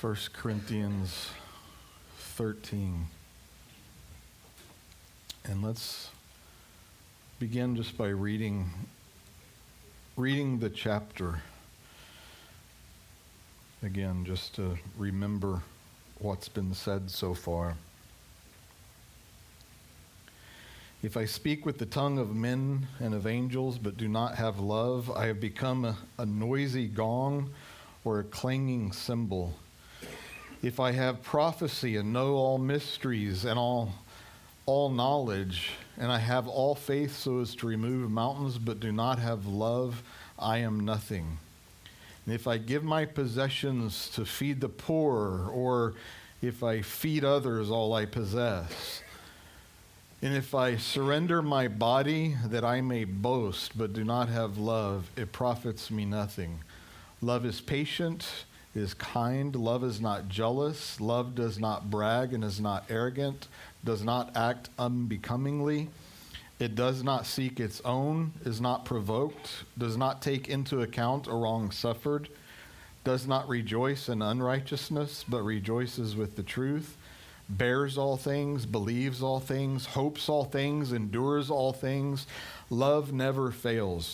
1 Corinthians 13. And let's begin just by reading the chapter again, just to remember what's been said so far. If I speak with the tongue of men and of angels, but do not have love, I have become a noisy gong or a clanging cymbal. If I have prophecy and know all mysteries and all knowledge, and I have all faith so as to remove mountains, but do not have love, I am nothing. And if I give my possessions to feed the poor, or if I feed others all I possess, and if I surrender my body that I may boast, but do not have love, it profits me nothing. Love is patient, is kind. Love is not jealous. Love does not brag and is not arrogant, does not act unbecomingly. It does not seek its own, is not provoked, does not take into account a wrong suffered, does not rejoice in unrighteousness, but rejoices with the truth, bears all things, believes all things, hopes all things, endures all things. Love never fails.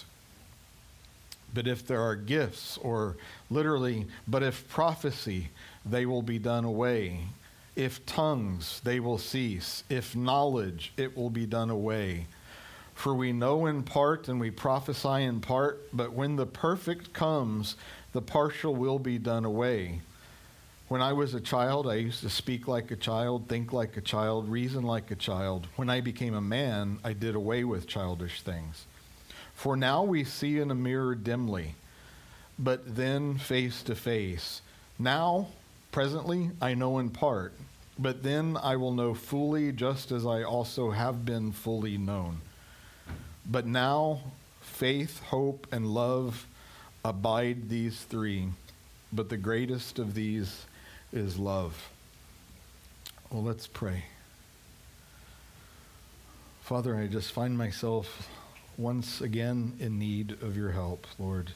But if there are gifts, or literally, but if prophecy, they will be done away. If tongues, they will cease. If knowledge, it will be done away. For we know in part and we prophesy in part, but when the perfect comes, the partial will be done away. When I was a child, I used to speak like a child, think like a child, reason like a child. When I became a man, I did away with childish things. For now we see in a mirror dimly, but then face to face. Now, presently, I know in part, but then I will know fully, just as I also have been fully known. But now, faith, hope, and love abide, these three, but the greatest of these is love. Well, let's pray. Father, I just find myself once again in need of your help, Lord.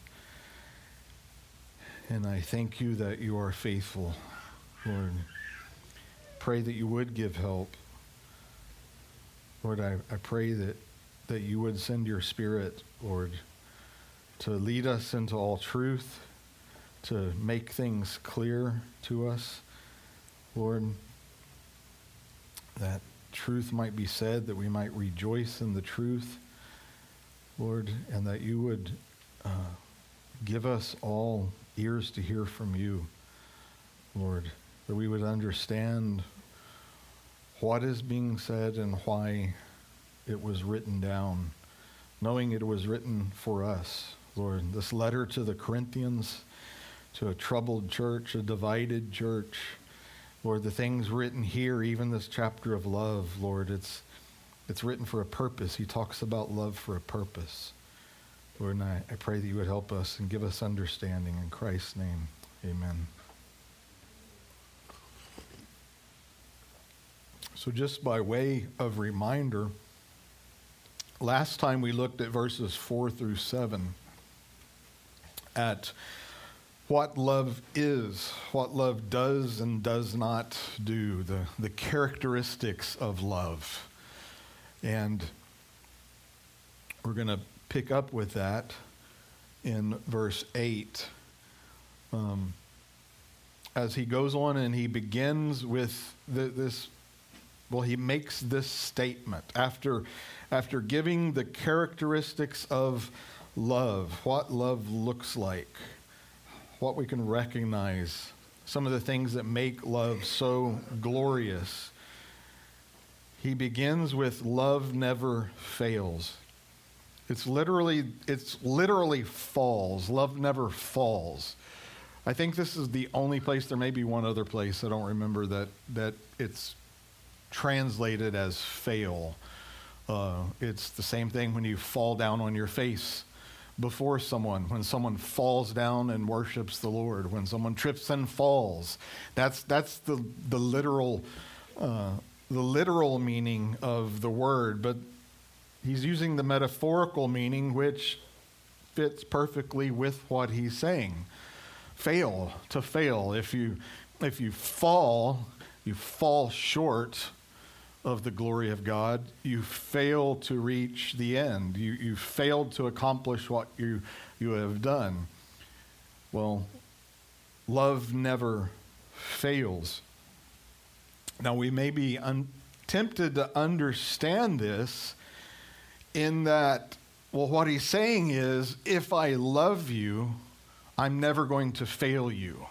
And I thank you that you are faithful, Lord. Pray that you would give help. Lord, I pray that you would send your Spirit, Lord, to lead us into all truth, to make things clear to us, Lord, that truth might be said, that we might rejoice in the truth, Lord, and that you would give us all ears to hear from you, Lord, that we would understand what is being said and why it was written down, knowing it was written for us, Lord. This letter to the Corinthians, to a troubled church, a divided church, Lord, the things written here, even this chapter of love, Lord, it's written for a purpose. He talks about love for a purpose. Lord, and I pray that you would help us and give us understanding. In Christ's name, amen. So just by way of reminder, last time we looked at verses 4 through 7 at what love is, what love does and does not do, the characteristics of love. And we're going to pick up with that in verse 8. As he goes on and he begins with he makes this statement after giving the characteristics of love, what love looks like, what we can recognize, some of the things that make love so glorious. He begins with love never fails. It's literally falls. Love never falls. I think this is the only place, there may be one other place, I don't remember, that it's translated as fail. It's the same thing when you fall down on your face before someone, when someone falls down and worships the Lord, when someone trips and falls. That's the literal meaning of the word, but he's using the metaphorical meaning, which fits perfectly with what he's saying. To fail. If you if you fall short of the glory of God. You fail to reach the end. You failed to accomplish what you have done. Well, love never fails. Now, we may be tempted to understand this in that, well, what he's saying is, if I love you, I'm never going to fail you.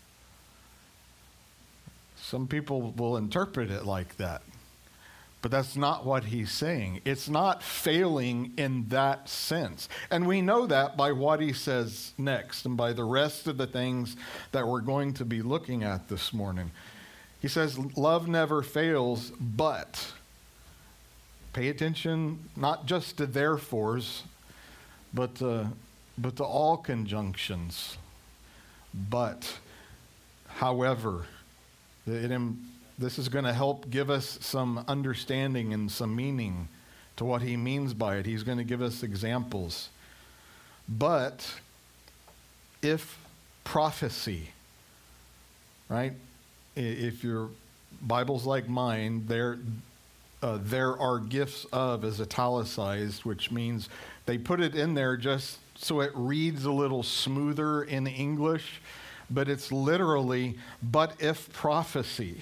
Some people will interpret it like that. But that's not what he's saying. It's not failing in that sense. And we know that by what he says next and by the rest of the things that we're going to be looking at this morning. He says, love never fails, but pay attention not just to therefores, but to all conjunctions. But, however, this is going to help give us some understanding and some meaning to what he means by it. He's going to give us examples. But if prophecy, right? If your Bible's like mine, there are gifts of is italicized, which means they put it in there just so it reads a little smoother in English, but it's literally, but if prophecy,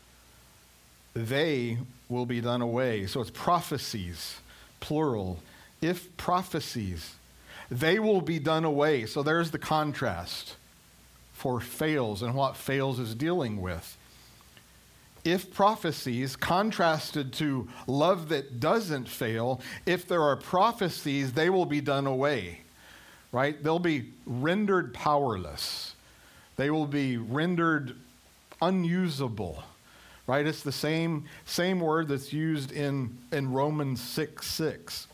they will be done away. So it's prophecies, plural. If prophecies, they will be done away. So there's the contrast for fails and what fails is dealing with. If prophecies, contrasted to love that doesn't fail, if there are prophecies, they will be done away, right? They'll be rendered powerless. They will be rendered unusable, right? It's the same word that's used in Romans 6:6,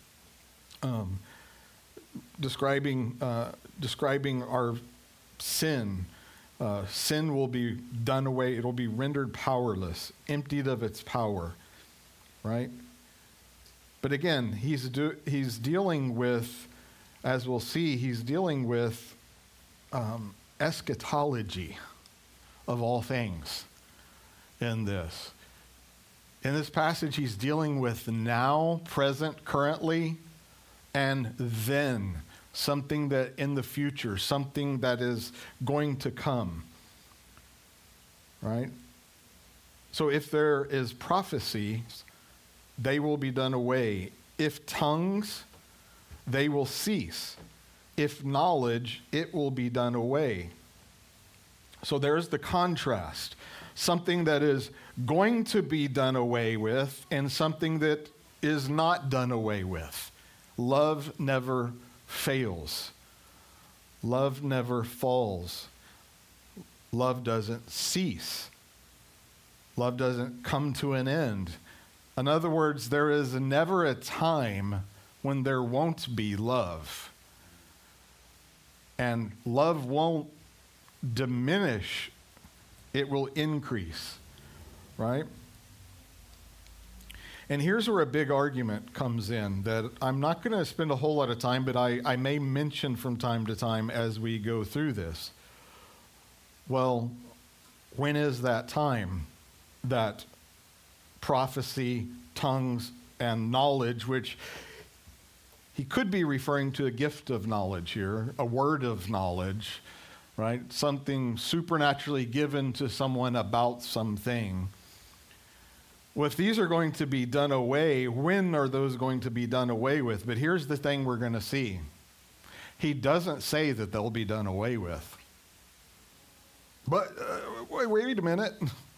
describing our sin. Sin will be done away. It'll be rendered powerless, emptied of its power, right? But again, he's dealing with, as we'll see, he's dealing with eschatology of all things in this. In this passage, he's dealing with now, present, currently, and then. Something that in the future, something that is going to come, right? So if there is prophecy, they will be done away. If tongues, they will cease. If knowledge, it will be done away. So there's the contrast. Something that is going to be done away with and something that is not done away with. Love never fails. Love never falls. Love doesn't cease. Love doesn't come to an end. In other words, there is never a time when there won't be love. And love won't diminish, it will increase, right? And here's where a big argument comes in that I'm not going to spend a whole lot of time, but I may mention from time to time as we go through this. Well, when is that time that prophecy, tongues, and knowledge, which he could be referring to a gift of knowledge here, a word of knowledge, right? Something supernaturally given to someone about something. Well, if these are going to be done away, when are those going to be done away with? But here's the thing we're going to see. He doesn't say that they'll be done away with. But wait a minute.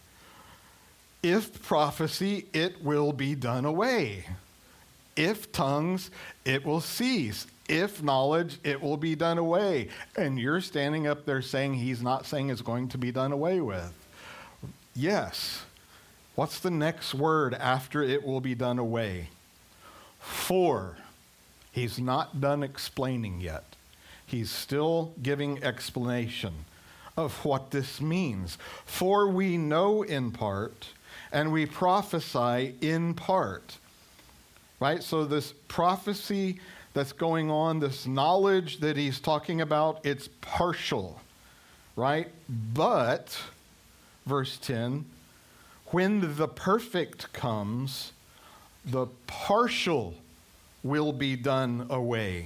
If prophecy, it will be done away. If tongues, it will cease. If knowledge, it will be done away. And you're standing up there saying he's not saying it's going to be done away with. Yes. What's the next word after it will be done away? For. He's not done explaining yet. He's still giving explanation of what this means. For we know in part, and we prophesy in part. Right? So this prophecy that's going on, this knowledge that he's talking about, it's partial. Right? But verse 10, when the perfect comes, the partial will be done away.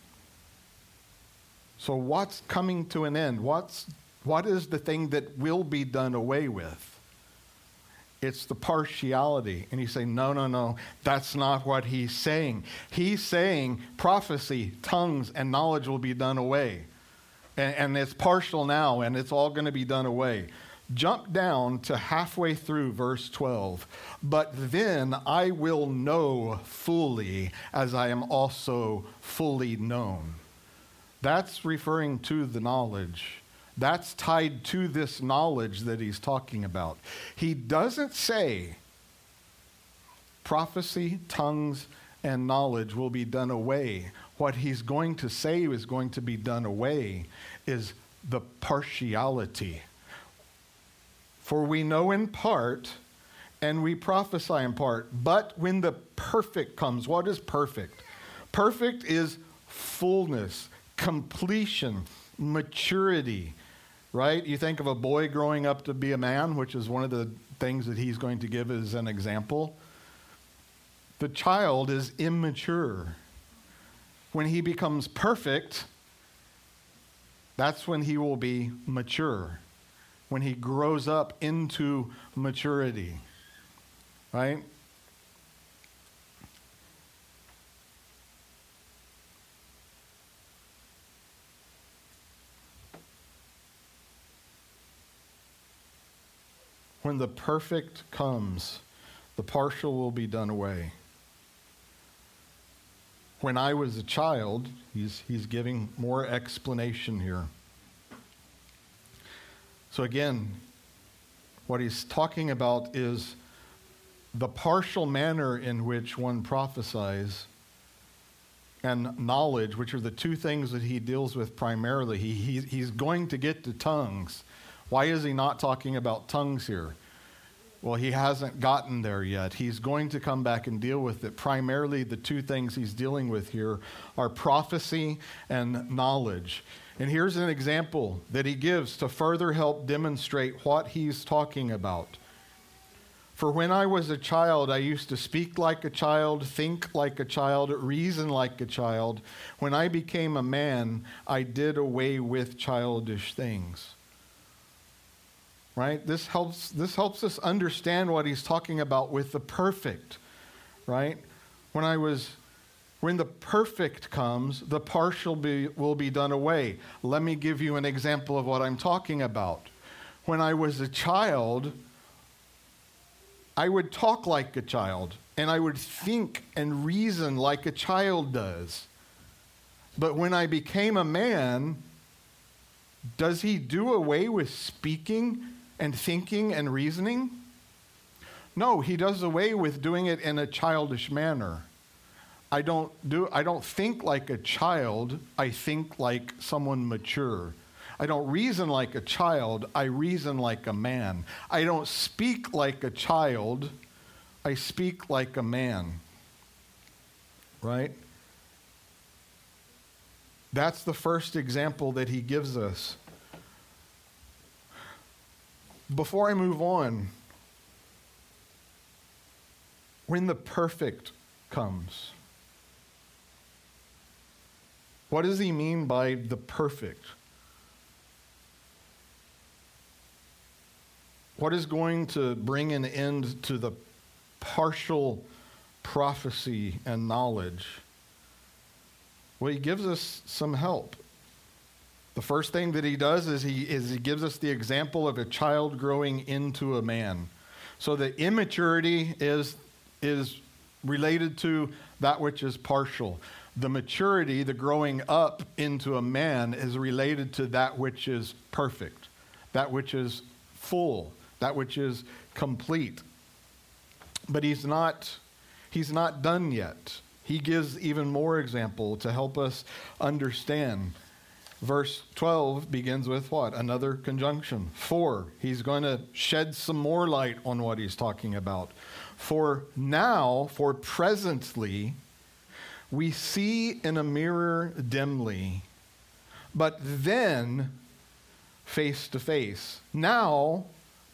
So what's coming to an end? What is the thing that will be done away with? It's the partiality. And he's saying, no, that's not what he's saying. He's saying prophecy, tongues, and knowledge will be done away. And it's partial now, and it's all going to be done away. Jump down to halfway through verse 12. But then I will know fully as I am also fully known. That's referring to the knowledge. That's tied to this knowledge that he's talking about. He doesn't say prophecy, tongues, and knowledge will be done away. What he's going to say is going to be done away is the partiality. For we know in part, and we prophesy in part. But when the perfect comes, what is perfect? Perfect is fullness, completion, maturity, right? You think of a boy growing up to be a man, which is one of the things that he's going to give as an example. The child is immature. When he becomes perfect, that's when he will be mature. When he grows up into maturity, right? When the perfect comes, the partial will be done away. When I was a child, he's giving more explanation here. So again, what he's talking about is the partial manner in which one prophesies and knowledge, which are the two things that he deals with primarily. He's going to get to tongues. Why is he not talking about tongues here? Well, he hasn't gotten there yet. He's going to come back and deal with it. Primarily, the two things he's dealing with here are prophecy and knowledge. And here's an example that he gives to further help demonstrate what he's talking about. For when I was a child, I used to speak like a child, think like a child, reason like a child. When I became a man, I did away with childish things. Right? This helps us understand what he's talking about with the perfect, right? When the perfect comes, the partial will be done away. Let me give you an example of what I'm talking about. When I was a child, I would talk like a child, and I would think and reason like a child does. But when I became a man, does he do away with speaking and thinking and reasoning? No, he does away with doing it in a childish manner. I don't think like a child, I think like someone mature. I don't reason like a child, I reason like a man. I don't speak like a child, I speak like a man. Right? That's the first example that he gives us. Before I move on, when the perfect comes, what does he mean by the perfect? What is going to bring an end to the partial prophecy and knowledge? Well, he gives us some help. The first thing that he does is he gives us the example of a child growing into a man. So the immaturity is related to that which is partial. The maturity, the growing up into a man, is related to that which is perfect, that which is full, that which is complete. But he's not done yet. He gives even more example to help us understand. Verse 12 begins with what? Another conjunction. For. He's going to shed some more light on what he's talking about. For presently, we see in a mirror dimly, but then face to face. Now,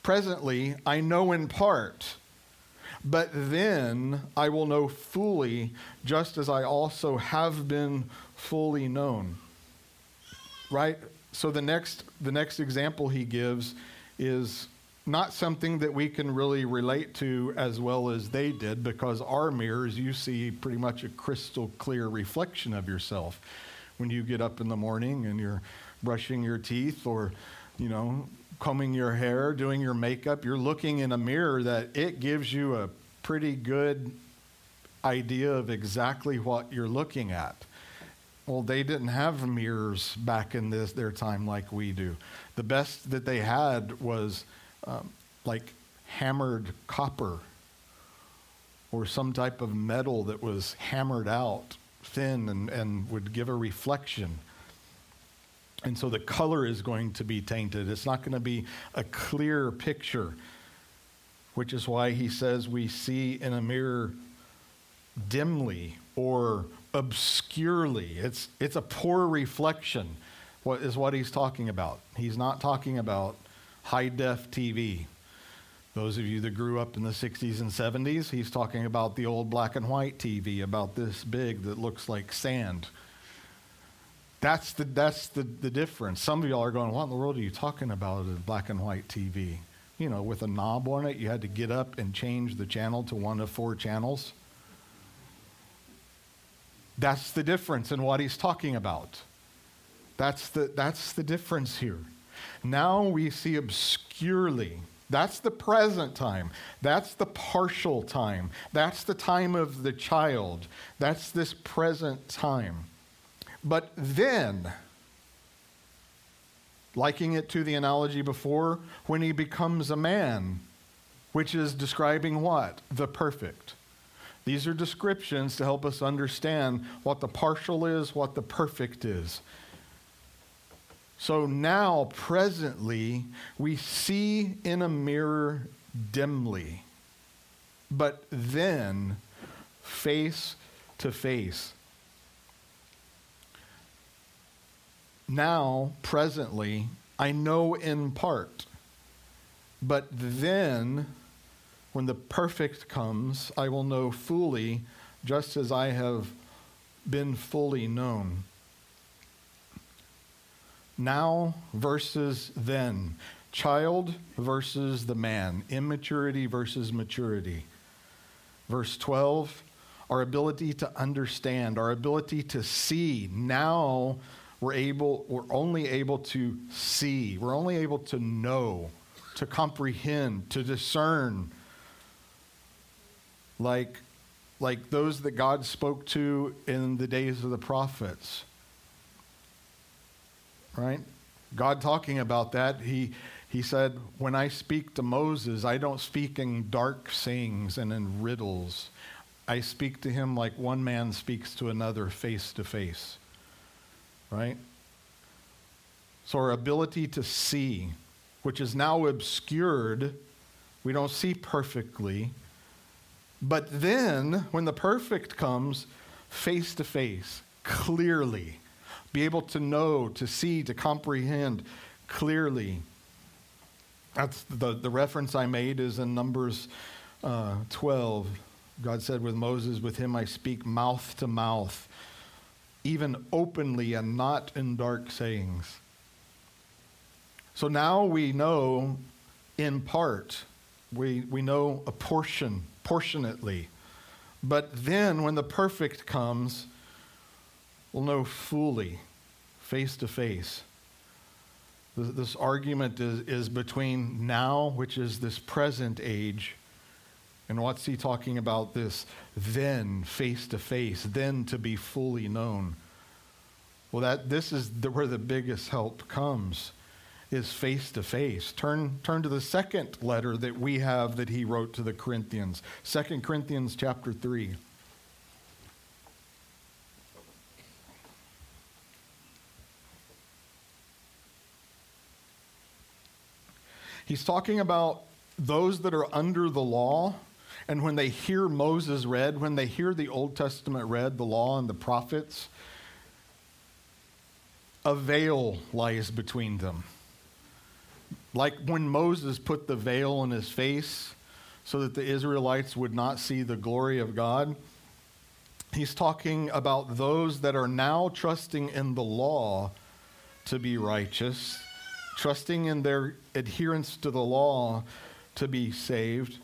presently I know in part, but then I will know fully, just as I also have been fully known. Right? So the next example he gives is not something that we can really relate to as well as they did, because our mirrors, you see pretty much a crystal clear reflection of yourself. When you get up in the morning and you're brushing your teeth or, combing your hair, doing your makeup, you're looking in a mirror that it gives you a pretty good idea of exactly what you're looking at. Well, they didn't have mirrors back in their time like we do. The best that they had was like hammered copper or some type of metal that was hammered out thin and would give a reflection. And so the color is going to be tainted. It's not going to be a clear picture, which is why he says we see in a mirror dimly or obscurely. It's a poor reflection, what he's talking about. He's not talking about high-def TV. Those of you that grew up in the 60s and 70s, he's talking about the old black and white TV, about this big that looks like sand. That's the difference. Some of y'all are going, what in the world are you talking about, a black and white TV? With a knob on it, you had to get up and change the channel to one of 4 channels. That's the difference in what he's talking about. That's the difference here. Now we see obscurely. That's the present time. That's the partial time. That's the time of the child. That's this present time. But then, liking it to the analogy before, when he becomes a man, which is describing what? The perfect. These are descriptions to help us understand what the partial is, what the perfect is. So now, presently, we see in a mirror dimly, but then face to face. Now, presently, I know in part, but then, when the perfect comes, I will know fully, just as I have been fully known. Now versus then. Child versus the man. Immaturity versus maturity. Verse 12, our ability to understand, our ability to see. Now we're only able to see. We're only able to know, to comprehend, to discern. Like those that God spoke to in the days of the prophets. Right? God talking about that, he said, when I speak to Moses, I don't speak in dark sayings and in riddles. I speak to him like one man speaks to another face to face. Right? So our ability to see, which is now obscured, we don't see perfectly. But then, when the perfect comes, face to face, clearly, be able to know, to see, to comprehend clearly. That's the reference I made is in Numbers 12. God said with Moses, with him I speak mouth to mouth, even openly and not in dark sayings. So now we know in part. We know a portionately. But then when the perfect comes, we'll know fully, face to face. This argument is between now, which is this present age, and what's he talking about this then, face to face, then to be fully known. Well, this is where the biggest help comes, is face to face. Turn to the second letter that we have that he wrote to the Corinthians, 2 Corinthians chapter 3. He's talking about those that are under the law, and when they hear Moses read, when they hear the Old Testament read, the law and the prophets, a veil lies between them. Like when Moses put the veil on his face so that the Israelites would not see the glory of God. He's talking about those that are now trusting in the law to be righteous, trusting in their adherence to the law to be saved.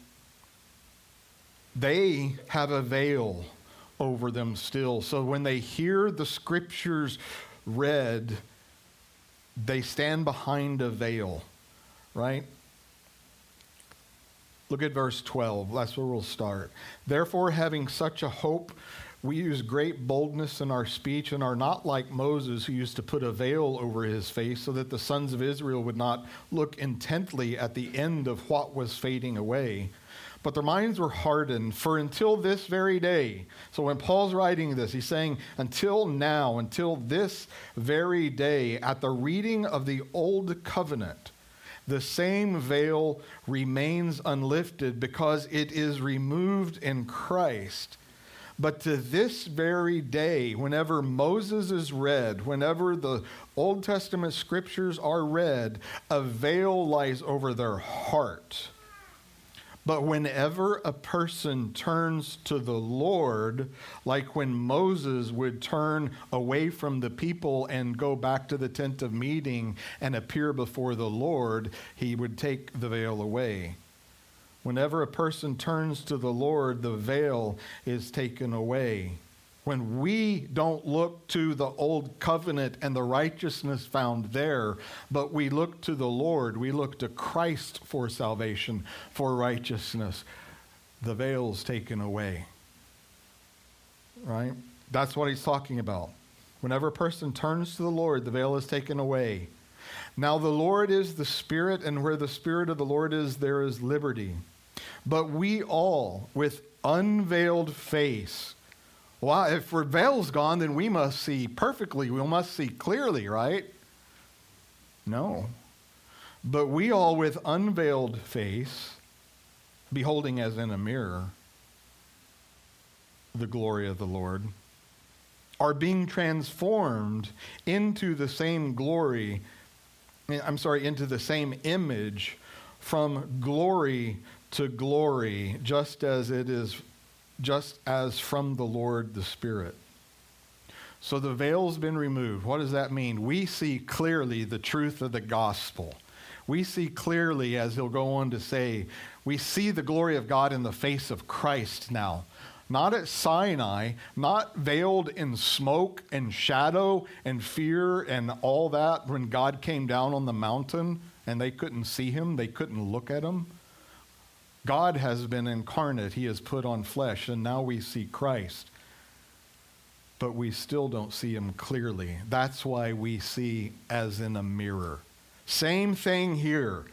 They have a veil over them still. So when they hear the scriptures read, they stand behind a veil, right? Look at verse 12. That's where we'll start. Therefore, having such a hope, we use great boldness in our speech and are not like Moses, who used to put a veil over his face so that the sons of Israel would not look intently at the end of what was fading away. But their minds were hardened, for until this very day. So when Paul's writing this, he's saying, until now, until this very day, at the reading of the old covenant, the same veil remains unlifted because it is removed in Christ. But to this very day, whenever Moses is read, whenever the Old Testament scriptures are read, a veil lies over their heart. But whenever a person turns to the Lord, like when Moses would turn away from the people and go back to the tent of meeting and appear before the Lord, he would take the veil away. Whenever a person turns to the Lord, the veil is taken away. When we don't look to the old covenant and the righteousness found there, but we look to the Lord, we look to Christ for salvation, for righteousness, the veil's taken away. Right? That's what he's talking about. Whenever a person turns to the Lord, the veil is taken away. Now the Lord is the Spirit, and where the Spirit of the Lord is, there is liberty. But we all, with unveiled face, well, if our veil's gone, then we must see perfectly. We must see clearly, right? No. But we all with unveiled face, beholding as in a mirror the glory of the Lord, are being transformed into the same glory, into the same image from glory to glory, just as from the Lord the Spirit. So the veil's been removed. What does that mean? We see clearly the truth of the gospel. We see clearly, as he'll go on to say, we see the glory of God in the face of Christ now. Not at Sinai, not veiled in smoke and shadow and fear and all that when God came down on the mountain and they couldn't see him, they couldn't look at him. God has been incarnate. He has put on flesh, and now we see Christ. But we still don't see him clearly. That's why we see as in a mirror. Same thing here.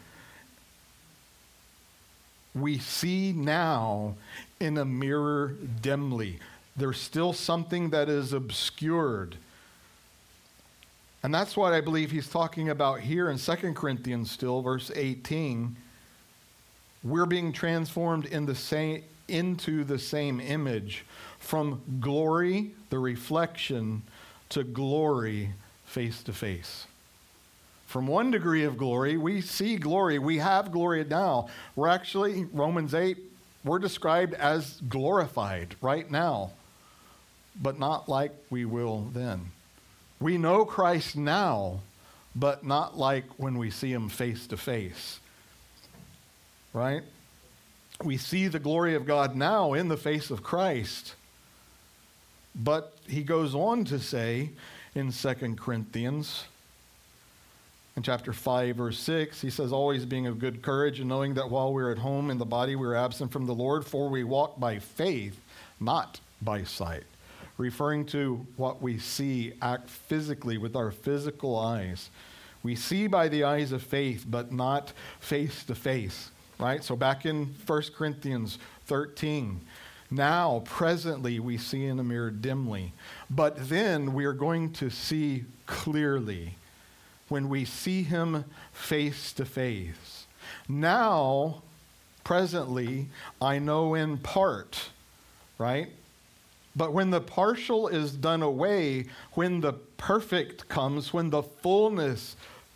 We see now in a mirror dimly. There's still something that is obscured. And that's what I believe he's talking about here in 2 Corinthians still, verse 18. We're being transformed into the same image, from glory, the reflection, to glory face to face. From one degree of glory, we see glory. We have glory now. We're actually, Romans 8, we're described as glorified right now, but not like we will then. We know Christ now, but not like when we see him face to face. Right? We see the glory of God now in the face of Christ. But he goes on to say in 2 Corinthians, in chapter 5, verse 6, he says, always being of good courage and knowing that while we're at home in the body, we're absent from the Lord, for we walk by faith, not by sight. Referring to what we see act physically with our physical eyes. We see by the eyes of faith, but not face to face. Right? So back in 1 Corinthians 13, now, presently, we see in a mirror dimly. But then we are going to see clearly when we see him face to face. Now, presently, I know in part, right? But when the partial is done away, when the perfect comes, when the fullness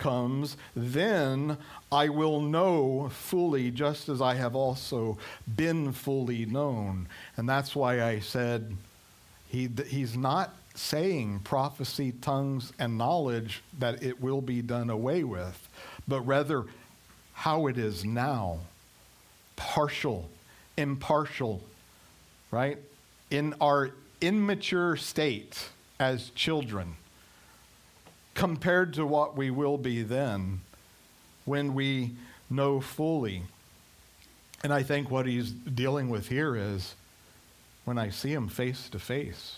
comes, then I will know fully, just as I have also been fully known. And that's why I said he's not saying prophecy, tongues, and knowledge that it will be done away with, but rather how it is now. Partial, impartial, right? In our immature state as children, compared to what we will be then when we know fully. And I think what he's dealing with here is when I see him face to face.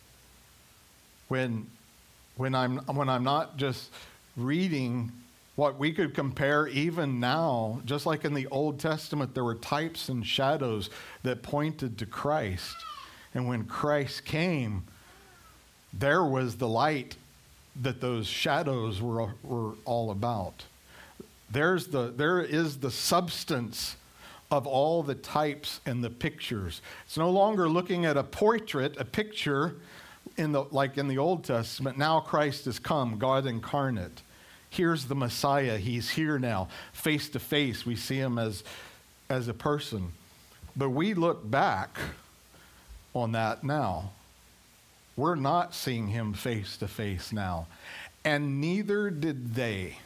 When I'm not just reading what we could compare even now, just like in the Old Testament, there were types and shadows that pointed to Christ. And when Christ came, there was the light that those shadows were all about. There is the substance of all the types and the pictures. It's no longer looking at a portrait, a picture, like in the Old Testament. Now Christ has come, God incarnate. Here's the Messiah. He's here now. Face to face, we see him as a person. But we look back on that now. We're not seeing him face to face now. And neither did they.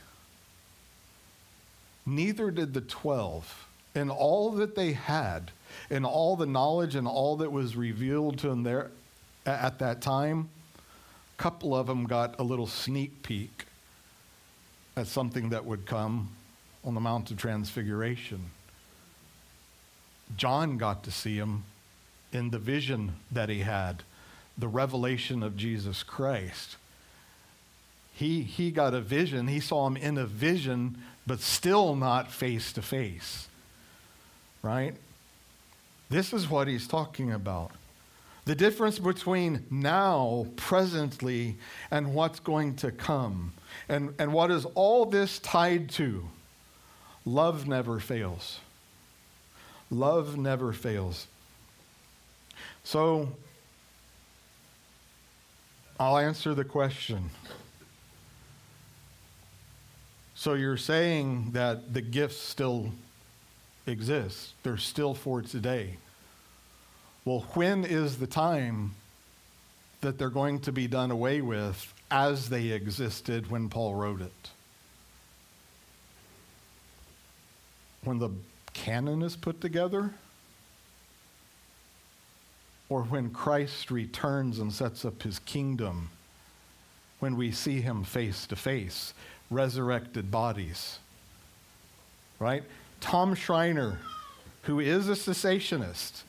Neither did the 12. In all that they had, in all the knowledge and all that was revealed to them there at that time, a couple of them got a little sneak peek at something that would come on the Mount of Transfiguration. John got to see him in the vision that he had, the revelation of Jesus Christ. He got a vision. He saw him in a vision, but still not face to face. Right? This is what he's talking about. The difference between now, presently, and what's going to come. And what is all this tied to? Love never fails. Love never fails. So, I'll answer the question. So you're saying that the gifts still exist. They're still for today. Well, when is the time that they're going to be done away with as they existed when Paul wrote it? When the canon is put together? Or when Christ returns and sets up his kingdom? When we see him face to face, resurrected bodies? Right? Tom Schreiner, who is a cessationist,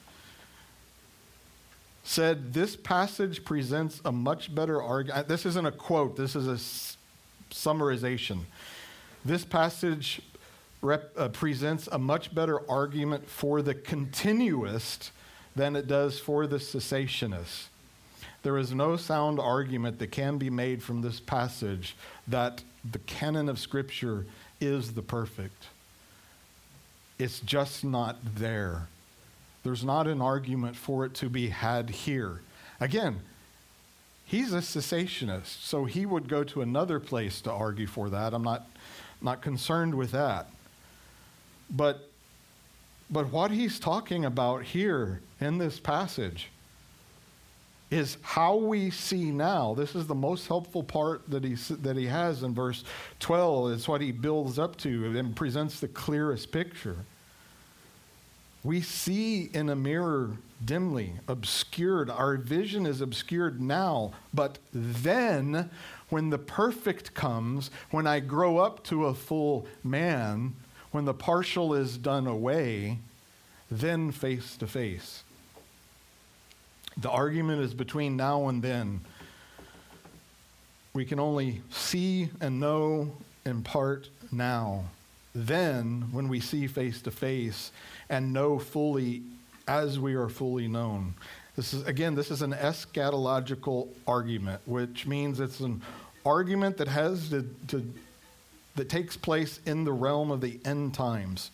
said this passage presents a much better argument. This isn't a quote, this is a summarization. This passage presents a much better argument for the continuist than it does for the cessationist. There is no sound argument that can be made from this passage that the canon of Scripture is the perfect. It's just not there. There's not an argument for it to be had here. Again, he's a cessationist, so he would go to another place to argue for that. I'm not concerned with that. But what he's talking about here in this passage is how we see now. This is the most helpful part that he has in verse 12. It's what he builds up to and presents the clearest picture. We see in a mirror dimly, obscured. Our vision is obscured now, but then when the perfect comes, when I grow up to a full man, when the partial is done away, then face to face. The argument is between now and then. We can only see and know in part now. Then, when we see face to face and know fully as we are fully known. This is an eschatological argument, which means it's an argument that that takes place in the realm of the end times,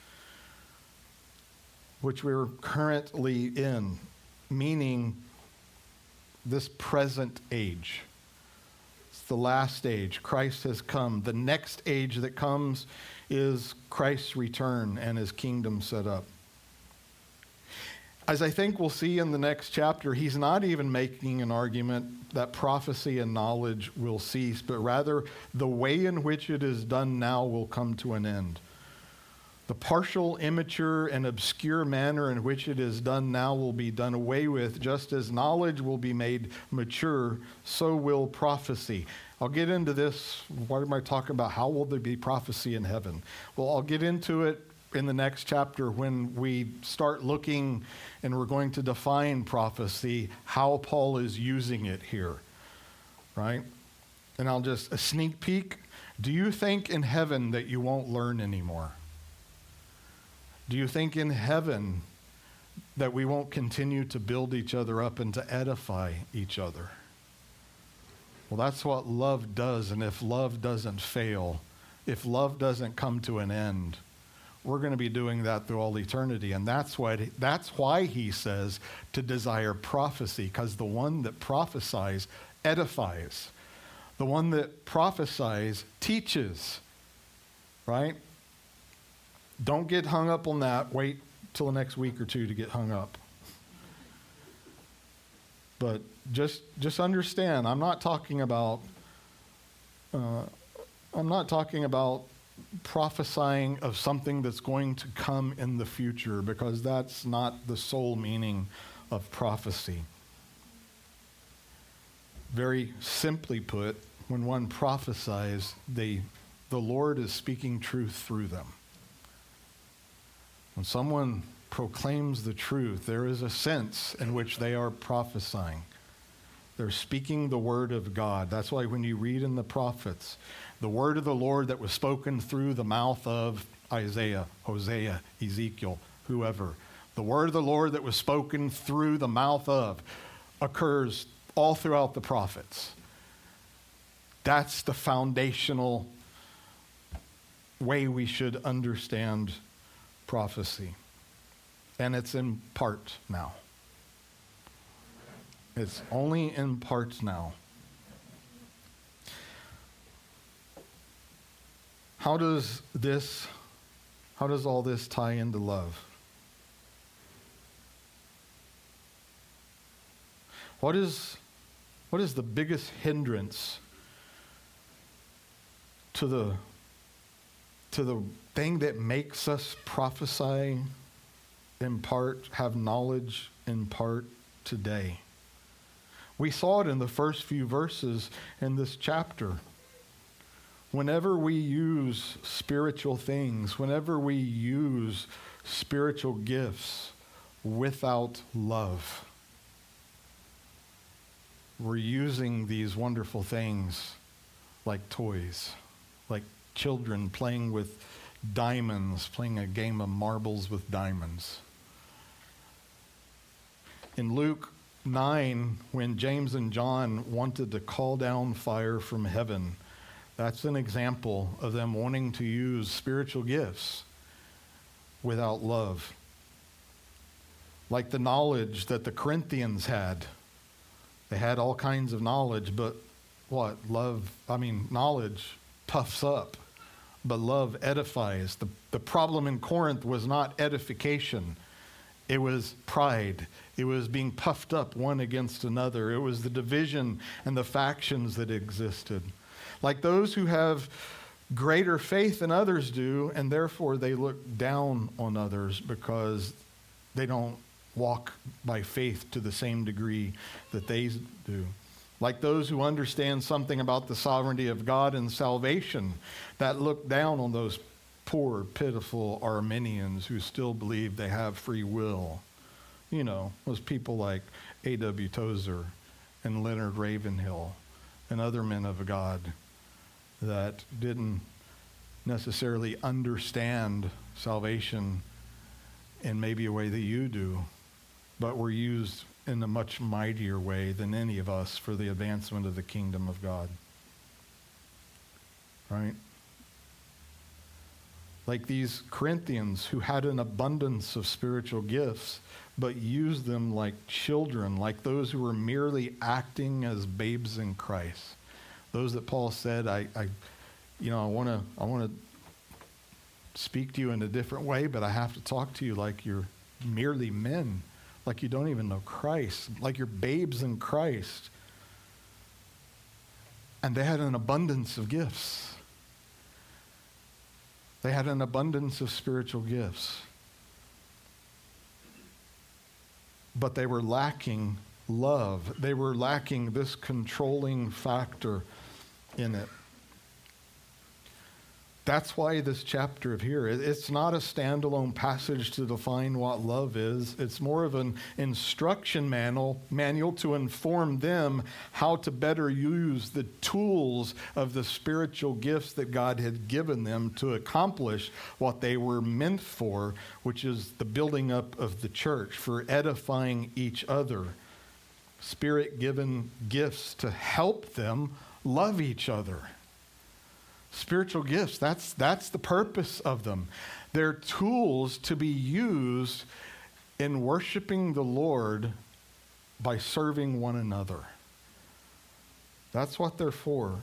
which we're currently in, meaning this present age. It's the last age. Christ has come. The next age that comes is Christ's return and his kingdom set up. As I think we'll see in the next chapter, he's not even making an argument that prophecy and knowledge will cease, but rather the way in which it is done now will come to an end. The partial, immature, and obscure manner in which it is done now will be done away with. Just as knowledge will be made mature, so will prophecy. I'll get into this. Why am I talking about how will there be prophecy in heaven? Well, I'll get into it in the next chapter when we start looking and we're going to define prophecy, how Paul is using it here, right? And I'll just, a sneak peek. Do you think in heaven that you won't learn anymore? Do you think in heaven that we won't continue to build each other up and to edify each other? Well, that's what love does, and if love doesn't fail, if love doesn't come to an end, we're going to be doing that through all eternity. And that's why he says to desire prophecy, because the one that prophesies edifies. The one that prophesies teaches, right? Don't get hung up on that. Wait till the next week or two to get hung up. But just understand, I'm not talking about prophesying of something that's going to come in the future, because that's not the sole meaning of prophecy. Very simply put, when one prophesies, the Lord is speaking truth through them. When someone proclaims the truth, there is a sense in which they are prophesying. They're speaking the word of God. That's why when you read in the prophets, the word of the Lord that was spoken through the mouth of Isaiah, Hosea, Ezekiel, whoever, the word of the Lord that was spoken through the mouth of occurs all throughout the prophets. That's the foundational way we should understand prophecy. And it's in part now. It's only in parts now. How does all this tie into love? What is the biggest hindrance to the thing that makes us prophesy in part, have knowledge in part today? We saw it in the first few verses in this chapter. Whenever we use spiritual things, whenever we use spiritual gifts without love, we're using these wonderful things like toys, like children playing with diamonds, playing a game of marbles with diamonds. In Luke 9, when James and John wanted to call down fire from heaven, that's an example of them wanting to use spiritual gifts without love. Like the knowledge that the Corinthians had. They had all kinds of knowledge, but what? Knowledge puffs up, but love edifies. The problem in Corinth was not edification. It was pride. It was being puffed up one against another. It was the division and the factions that existed. Like those who have greater faith than others do, and therefore they look down on others because they don't walk by faith to the same degree that they do. Like those who understand something about the sovereignty of God and salvation that look down on those poor, pitiful Arminians who still believe they have free will. You know, those people like A.W. Tozer and Leonard Ravenhill and other men of God that didn't necessarily understand salvation in maybe a way that you do, but were used in a much mightier way than any of us for the advancement of the kingdom of God. Right? Like these Corinthians who had an abundance of spiritual gifts, but used them like children, like those who were merely acting as babes in Christ. Those that Paul said, I want to speak to you in a different way, but I have to talk to you like you're merely men, like you don't even know Christ, like you're babes in Christ. And they had an abundance of gifts. They had an abundance of spiritual gifts. But they were lacking love. They were lacking this controlling factor in it. That's why this chapter of here, it's not a standalone passage to define what love is. It's more of an instruction manual to inform them how to better use the tools of the spiritual gifts that God had given them to accomplish what they were meant for, which is the building up of the church, for edifying each other. Spirit-given gifts to help them love each other. Spiritual gifts, that's the purpose of them. They're tools to be used in worshiping the Lord by serving one another. That's what they're for.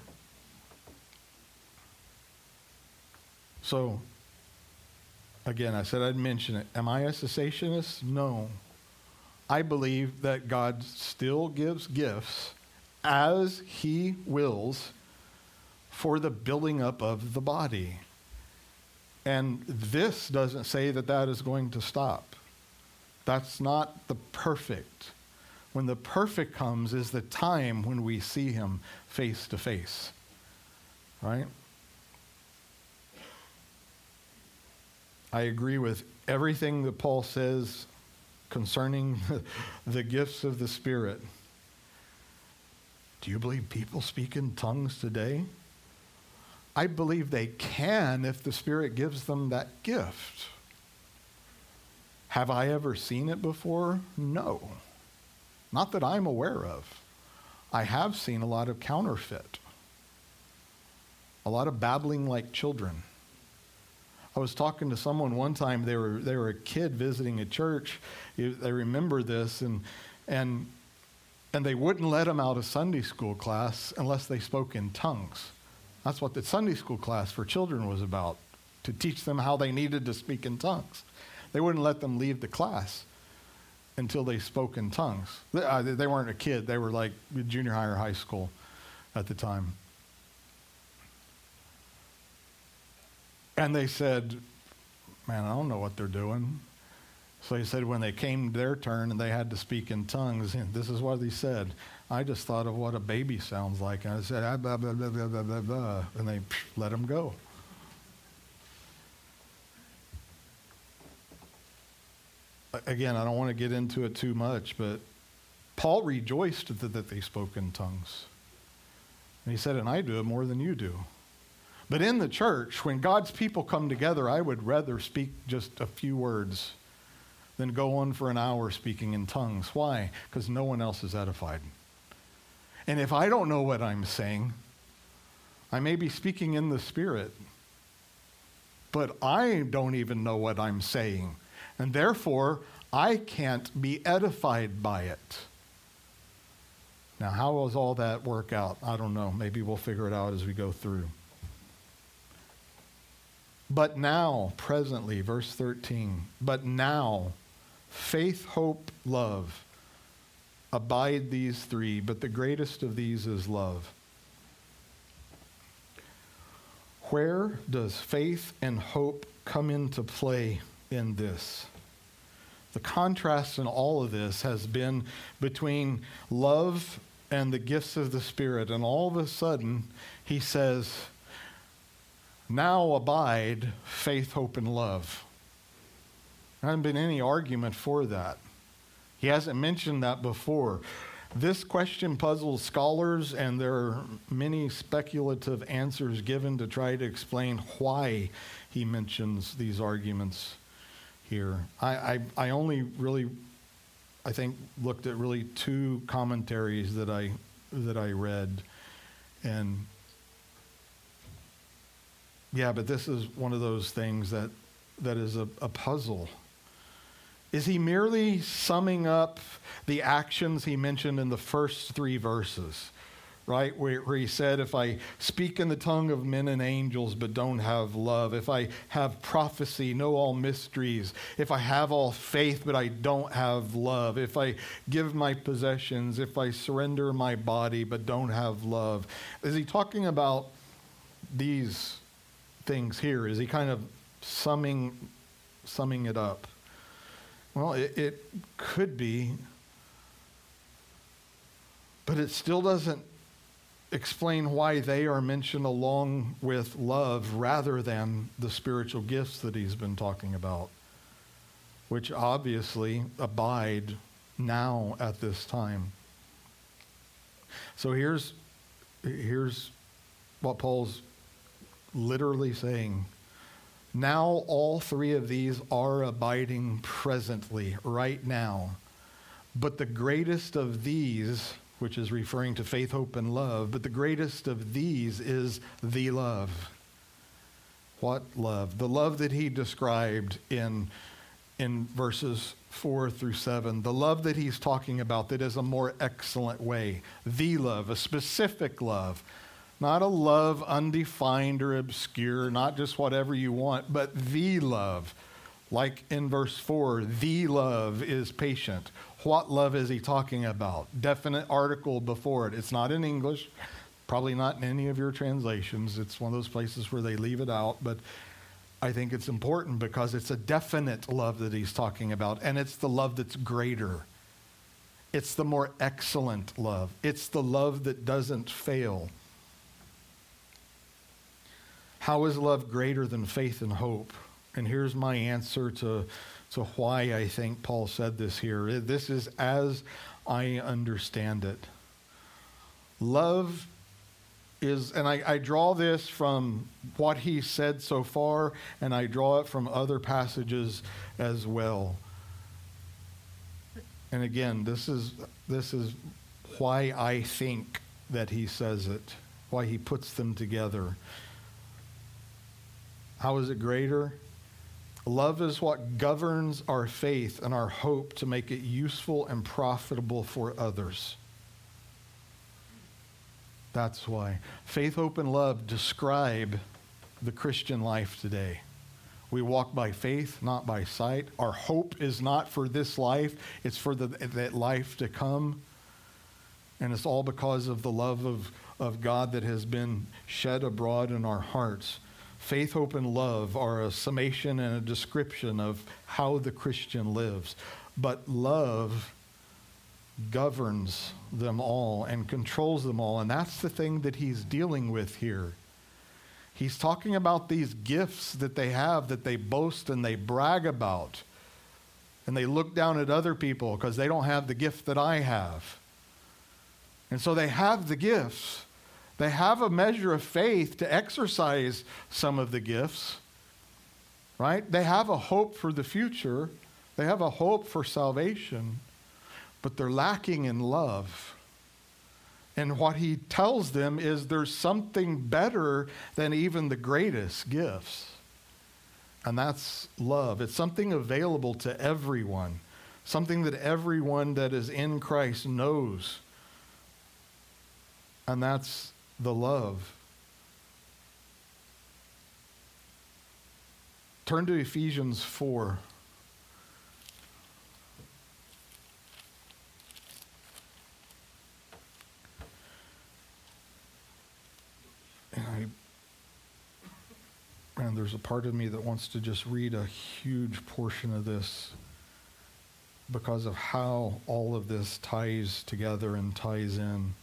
So, again, I said I'd mention it. Am I a cessationist? No. I believe that God still gives gifts as He wills for the building up of the body. And this doesn't say that that is going to stop. That's not the perfect. When the perfect comes is the time when we see Him face to face. Right? I agree with everything that Paul says concerning the gifts of the Spirit. Do you believe people speak in tongues today? I believe they can if the Spirit gives them that gift. Have I ever seen it before? No. Not that I'm aware of. I have seen a lot of counterfeit. A lot of babbling like children. I was talking to someone one time, they were a kid visiting a church. They remember this, and they wouldn't let them out of Sunday school class unless they spoke in tongues. That's what the Sunday school class for children was about, to teach them how they needed to speak in tongues. They wouldn't let them leave the class until they spoke in tongues. They weren't a kid. They were like junior high or high school at the time. And they said, man, I don't know what they're doing. So he said when they came their turn and they had to speak in tongues, this is what he said. I just thought of what a baby sounds like. And I said, blah, blah, blah, blah, blah, blah, blah. And they let him go. Again, I don't want to get into it too much, but Paul rejoiced that they spoke in tongues. And he said, and I do it more than you do. But in the church, when God's people come together, I would rather speak just a few words than go on for an hour speaking in tongues. Why? Because no one else is edified. And if I don't know what I'm saying, I may be speaking in the Spirit, but I don't even know what I'm saying. And therefore, I can't be edified by it. Now, how does all that work out? I don't know. Maybe we'll figure it out as we go through. But now, presently, verse 13, but now, faith, hope, love, abide these three, but the greatest of these is love. Where does faith and hope come into play in this? The contrast in all of this has been between love and the gifts of the Spirit. And all of a sudden, he says, now abide faith, hope, and love. There hasn't been any argument for that. He hasn't mentioned that before. This question puzzles scholars, and there are many speculative answers given to try to explain why he mentions these arguments here. I only really, I think, looked at really two commentaries that I read, and yeah, but this is one of those things that is a puzzle. Is he merely summing up the actions he mentioned in the first three verses? right? Where he said, if I speak in the tongue of men and angels but don't have love, if I have prophecy, know all mysteries, if I have all faith but I don't have love, if I give my possessions, if I surrender my body but don't have love. Is he talking about these things here? Is he kind of summing it up? Well, it could be, but it still doesn't explain why they are mentioned along with love rather than the spiritual gifts that he's been talking about, which obviously abide now at this time. So here's what Paul's literally saying. Now all three of these are abiding presently, right now. But the greatest of these, which is referring to faith, hope, and love, but the greatest of these is the love. What love? The love that he described in verses 4 through 7. The love that he's talking about that is a more excellent way. The love, a specific love. Not a love undefined or obscure, not just whatever you want, but the love. Like in verse 4, the love is patient. What love is he talking about? Definite article before it. It's not in English, probably not in any of your translations. It's one of those places where they leave it out, but I think it's important because it's a definite love that he's talking about, and it's the love that's greater. It's the more excellent love. It's the love that doesn't fail. How is love greater than faith and hope? And here's my answer to why I think Paul said this here. This is as I understand it. Love is, and I draw this from what he said so far, and I draw it from other passages as well. And again, this is why I think that he says it, why he puts them together. How is it greater? Love is what governs our faith and our hope to make it useful and profitable for others. That's why. Faith, hope, and love describe the Christian life today. We walk by faith, not by sight. Our hope is not for this life. It's for that life to come. And it's all because of the love of God that has been shed abroad in our hearts. Faith, hope, and love are a summation and a description of how the Christian lives. But love governs them all and controls them all. And that's the thing that he's dealing with here. He's talking about these gifts that they have, that they boast and they brag about. And they look down at other people because they don't have the gift that I have. And so they have the gifts. They have a measure of faith to exercise some of the gifts, right? They have a hope for the future. They have a hope for salvation, but they're lacking in love. And what he tells them is there's something better than even the greatest gifts, and that's love. It's something available to everyone, something that everyone that is in Christ knows, and that's the love. Turn to Ephesians 4. And there's a part of me that wants to just read a huge portion of this because of how all of this ties together and ties in.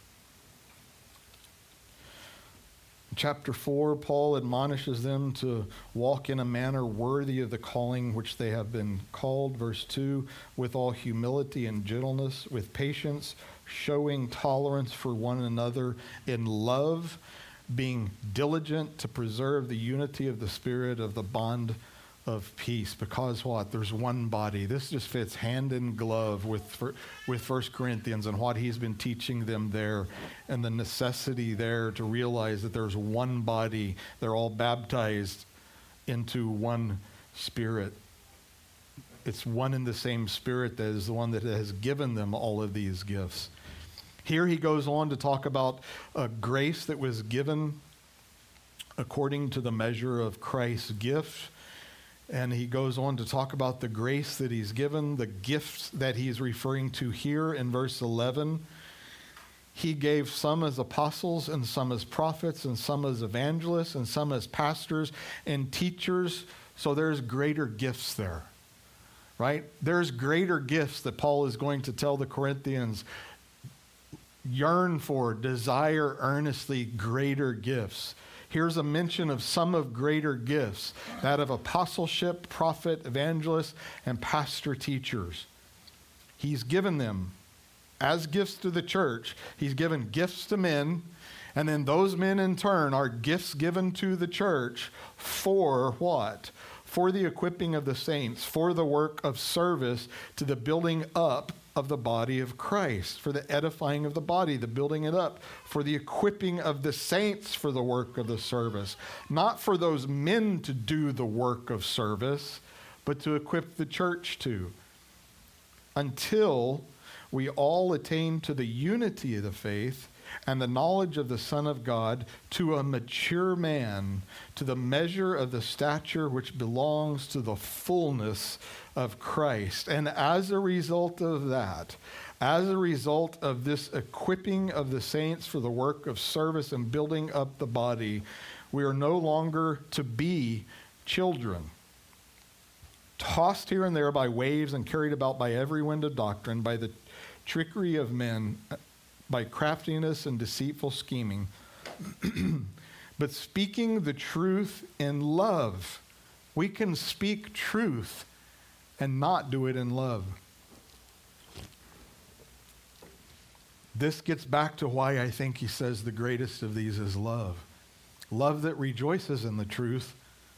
Chapter 4, Paul admonishes them to walk in a manner worthy of the calling which they have been called. Verse 2, with all humility and gentleness, with patience, showing tolerance for one another in love, being diligent to preserve the unity of the Spirit of the bond of peace. Because what? There's one body. This just fits hand in glove with 1 Corinthians and what he's been teaching them there, and the necessity there to realize that there's one body. They're all baptized into one Spirit. It's one and the same Spirit that is the one that has given them all of these gifts. Here he goes on to talk about a grace that was given according to the measure of Christ's gift. And he goes on to talk about the grace that he's given, the gifts that he's referring to here in verse 11. He gave some as apostles and some as prophets and some as evangelists and some as pastors and teachers. So there's greater gifts there, right? There's greater gifts that Paul is going to tell the Corinthians, yearn for, desire earnestly greater gifts. Here's a mention of some of greater gifts, that of apostleship, prophet, evangelist, and pastor teachers. He's given them as gifts to the church. He's given gifts to men, and then those men in turn are gifts given to the church for what? For the equipping of the saints, for the work of service to the building up of the body of Christ, for the edifying of the body, the building it up, for the equipping of the saints for the work of the service. Not for those men to do the work of service, but to equip the church to. Until we all attain to the unity of the faith and the knowledge of the Son of God, to a mature man, to the measure of the stature which belongs to the fullness of Christ. And as a result of that, as a result of this equipping of the saints for the work of service and building up the body, we are no longer to be children, tossed here and there by waves and carried about by every wind of doctrine, by the trickery of men, by craftiness and deceitful scheming, but speaking the truth in love. We can speak truth and not do it in love. This gets back to why I think he says the greatest of these is love. Love that rejoices in the truth.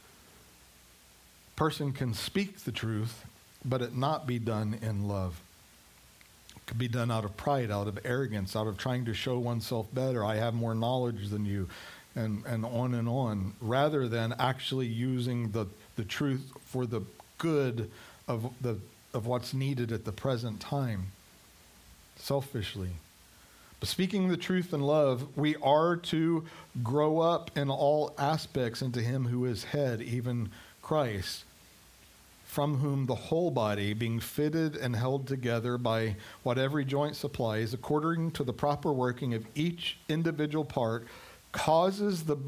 Person can speak the truth, but it not be done in love. Could be done out of pride, out of arrogance, out of trying to show oneself better. I have more knowledge than you, and on, rather than actually using the truth for the good of what's needed at the present time, selfishly. But speaking the truth in love, we are to grow up in all aspects into him who is head, even Christ, from whom the whole body, being fitted and held together by what every joint supplies, according to the proper working of each individual part, causes the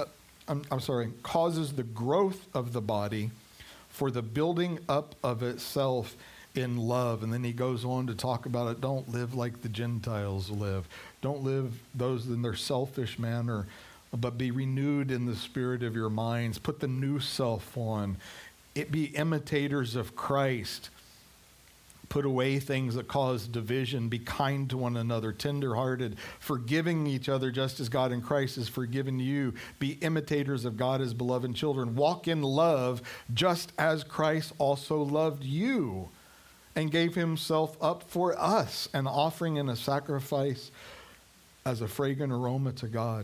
growth of the body for the building up of itself in love. And then he goes on to talk about it. Don't live like the Gentiles live. Don't live those in their selfish manner, but be renewed in the spirit of your minds. Put the new self on. It be imitators of Christ. Put away things that cause division. Be kind to one another, tenderhearted, forgiving each other just as God in Christ has forgiven you. Be imitators of God as beloved children. Walk in love just as Christ also loved you and gave himself up for us, an offering and a sacrifice as a fragrant aroma to God.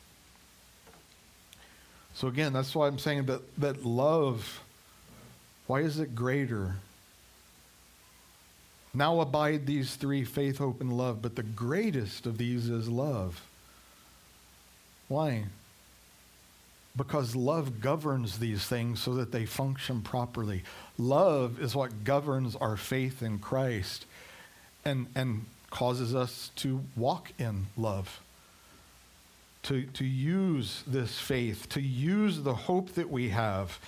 So again, that's why I'm saying that love, why is it greater? Now abide these three, faith, hope, and love, but the greatest of these is love. Why? Because love governs these things so that they function properly. Love is what governs our faith in Christ and causes us to walk in love. To use this faith, to use the hope that we have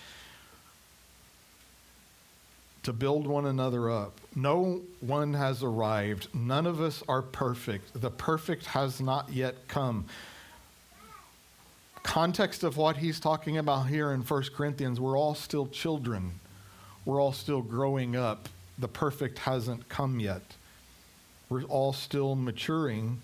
to build one another up. No one has arrived. None of us are perfect. The perfect has not yet come. Context of what he's talking about here in 1 Corinthians, we're all still children. We're all still growing up. The perfect hasn't come yet. We're all still maturing.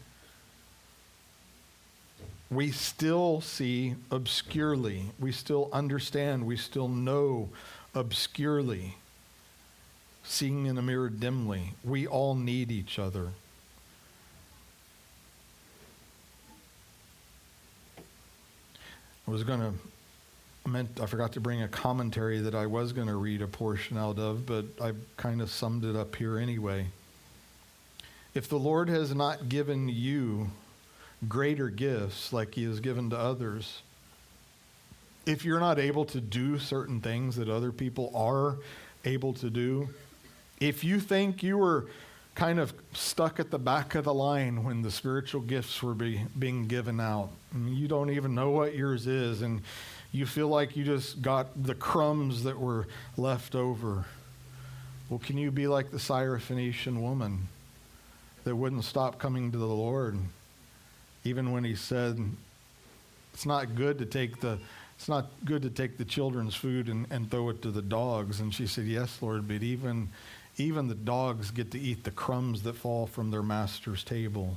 We still see obscurely. We still understand. We still know obscurely. Seeing in a mirror dimly. We all need each other. I forgot to bring a commentary that I was going to read a portion out of, but I kind of summed it up here anyway. If the Lord has not given you greater gifts like he has given to others, if you're not able to do certain things that other people are able to do, if you think you were kind of stuck at the back of the line when the spiritual gifts were being given out, and you don't even know what yours is, and you feel like you just got the crumbs that were left over, well, can you be like the Syrophoenician woman that wouldn't stop coming to the Lord, even when he said, it's not good to take the children's food and throw it to the dogs. And she said, yes, Lord, but even the dogs get to eat the crumbs that fall from their master's table.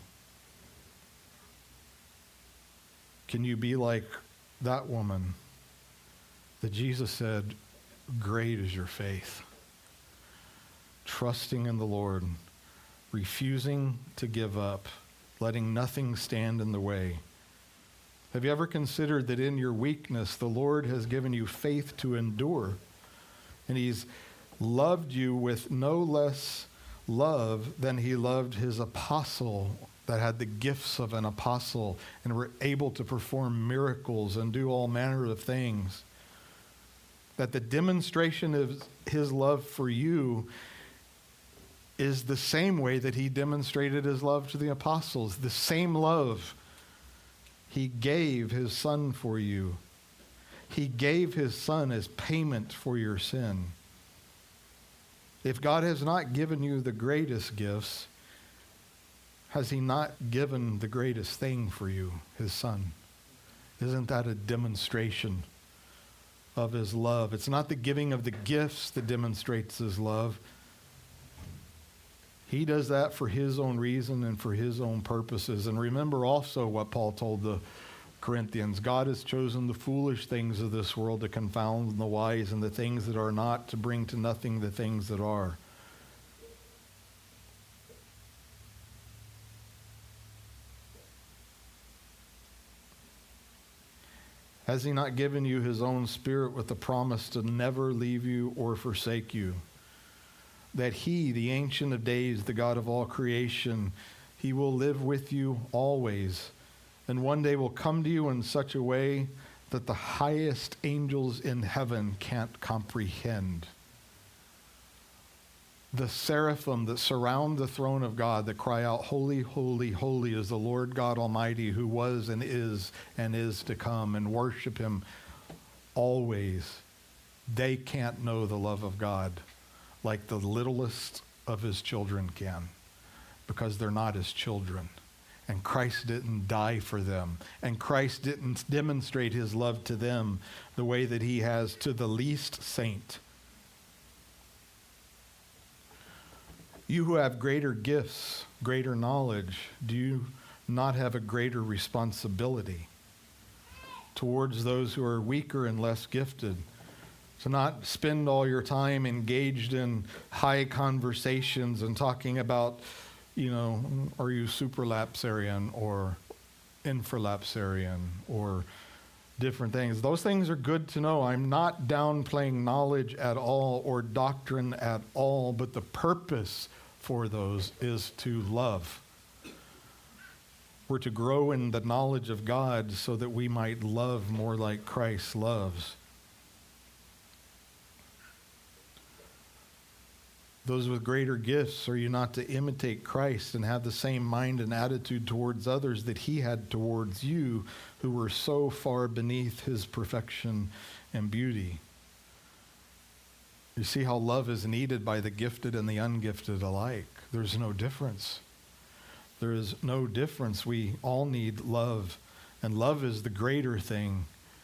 Can you be like that woman that Jesus said, great is your faith? Trusting in the Lord, refusing to give up, letting nothing stand in the way. Have you ever considered that in your weakness, the Lord has given you faith to endure? And he's loved you with no less love than he loved his apostle that had the gifts of an apostle and were able to perform miracles and do all manner of things. That the demonstration of his love for you is the same way that he demonstrated his love to the apostles. The same love. He gave his son for you. He gave his son as payment for your sin. If God has not given you the greatest gifts, has he not given the greatest thing for you, his son? Isn't that a demonstration of his love? It's not the giving of the gifts that demonstrates his love. He does that for his own reason and for his own purposes. And remember also what Paul told the Corinthians. God has chosen the foolish things of this world to confound the wise, and the things that are not to bring to nothing the things that are. Has he not given you his own Spirit with the promise to never leave you or forsake you? That he, the Ancient of Days, the God of all creation, he will live with you always, and one day will come to you in such a way that the highest angels in heaven can't comprehend. The seraphim that surround the throne of God that cry out, holy, holy, holy is the Lord God Almighty, who was and is to come, and worship him always. They can't know the love of God like the littlest of his children can, because they're not his children. And Christ didn't die for them. And Christ didn't demonstrate his love to them the way that he has to the least saint. You who have greater gifts, greater knowledge, do you not have a greater responsibility towards those who are weaker and less gifted? To not spend all your time engaged in high conversations and talking about, are you supralapsarian or infralapsarian or different things. Those things are good to know. I'm not downplaying knowledge at all or doctrine at all, but the purpose for those is to love. We're to grow in the knowledge of God so that we might love more like Christ loves. Those with greater gifts, are you not to imitate Christ and have the same mind and attitude towards others that he had towards you, who were so far beneath his perfection and beauty? You see how love is needed by the gifted and the ungifted alike. There's no difference. There is no difference. We all need love, and love is the greater thing.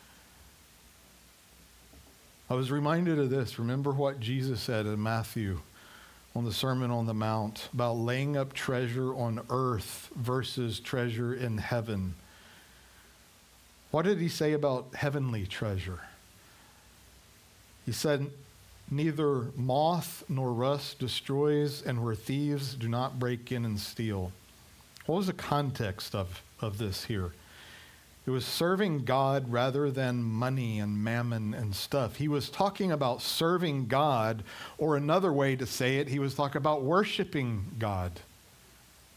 I was reminded of this. Remember what Jesus said in Matthew on the Sermon on the Mount about laying up treasure on earth versus treasure in heaven. What did he say about heavenly treasure? He said, neither moth nor rust destroys, and where thieves do not break in and steal. What was the context of this here? It was serving God rather than money and mammon and stuff. He was talking about serving God, or another way to say it, he was talking about worshiping God.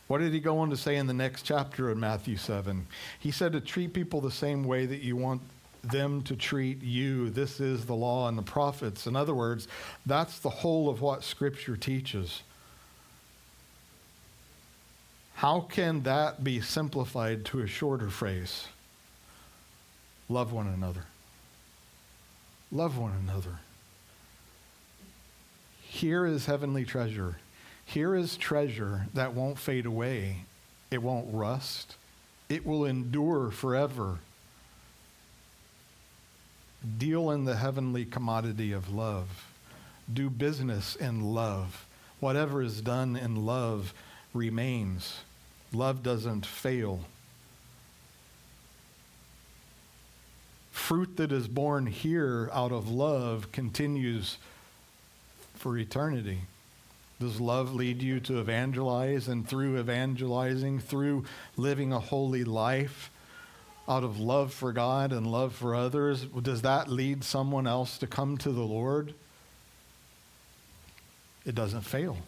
What did he go on to say in the next chapter of Matthew 7? He said to treat people the same way that you want them to treat you. This is the law and the prophets. In other words, that's the whole of what Scripture teaches. How can that be simplified to a shorter phrase? Love one another. Love one another. Here is heavenly treasure. Here is treasure that won't fade away. It won't rust. It will endure forever. Deal in the heavenly commodity of love. Do business in love. Whatever is done in love remains. Love doesn't fail. Fruit that is born here out of love continues for eternity. Does love lead you to evangelize, and through evangelizing, through living a holy life out of love for God and love for others, does that lead someone else to come to the Lord? It doesn't fail.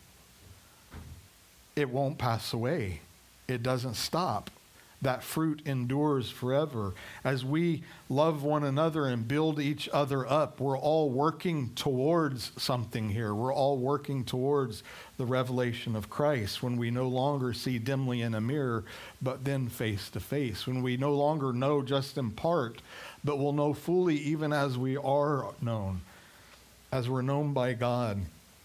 It won't pass away. It doesn't stop. That fruit endures forever. As we love one another and build each other up, we're all working towards something here. We're all working towards the revelation of Christ, when we no longer see dimly in a mirror, but then face to face. When we no longer know just in part, but will know fully even as we are known, as we're known by God.